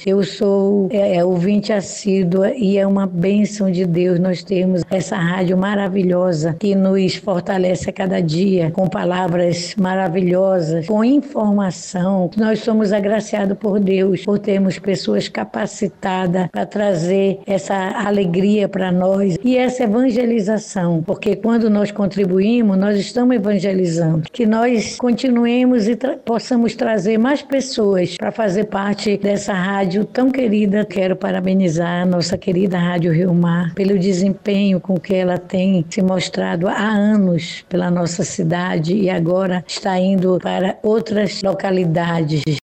Eu sou ouvinte assídua e é uma bênção de Deus nós termos essa rádio maravilhosa que nos fortalece a cada dia com palavras maravilhosas, com informação. Nós somos agraciados por Deus por termos pessoas capacitadas para trazer essa alegria para nós e essa evangelização, porque quando nós contribuímos, nós estamos evangelizando. Que nós continuemos e possamos trazer mais pessoas para fazer parte dessa rádio tão querida. Quero parabenizar a nossa querida Rádio Rio Mar pelo desempenho com que ela tem se mostrado há anos pela nossa cidade e agora está indo para outras localidades.